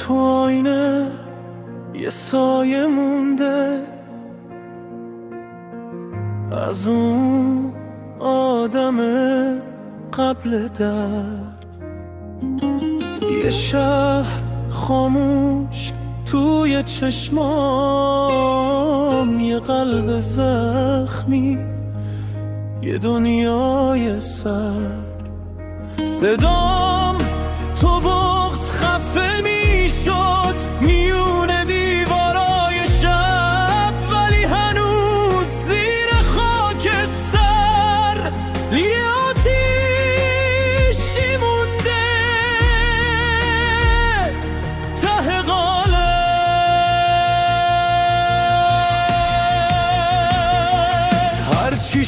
تو آینه یه سایه مونده از اون آدم قبل درد. یه شهر خاموش توی چشمام، یه قلب زخمی، یه دنیای سر. صدام تو بغض خفه می شد میون دیوارای شب، ولی هنوز زیر خاکستر یه آتیشی مونده ته قالب. هرچی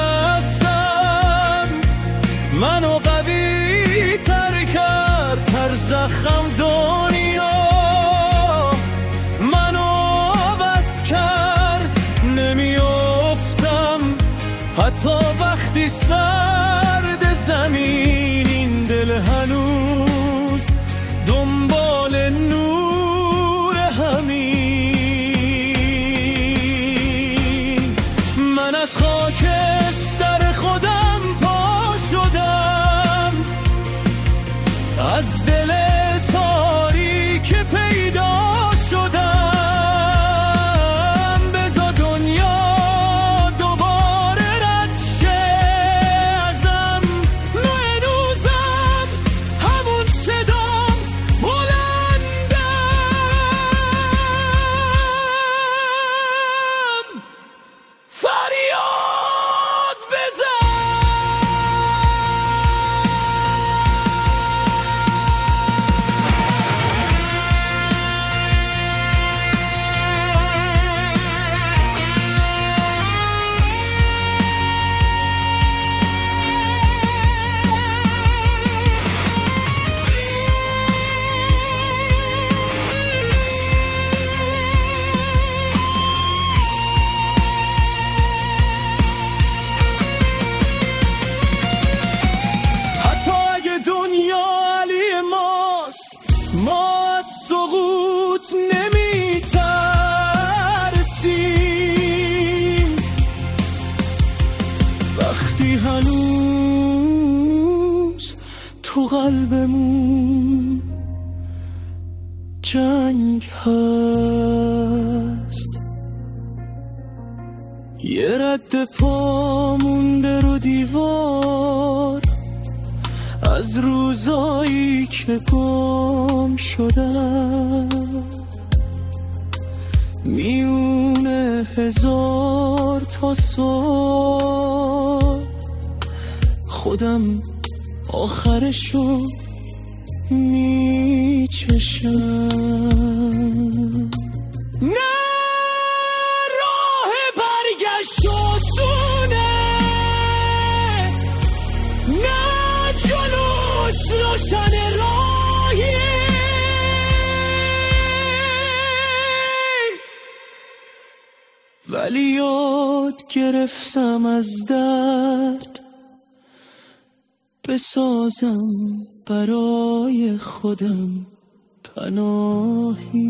شکستم منو قوی تر کرد، هر زخم دنیا منو عوض کرد. نمیافتم حتی وقتی سرد زمین، این دل هنوز دنبال نور همین. من از خاکستر خودم پا شدم، از دل تاریک پیدا شدم. بذار دنیا دوباره رد شه ازم، هنوزم همون صدام بلندم. فریاد بزن. حتی اگه دنیا علی ماست، ما از سقوط نمی ترسیم. وقتی هنوز تو قلبمون جنگ هست، یه رد پا مونده رو دیوار از روزایی که گم شدم. میونه هزار تا سال خودم آخرشو میچشم. نه راه برگشت آسونه، نه جلوش روشن راهی، ولی یاد گرفتم از درد بسازم برای خودم پناهی.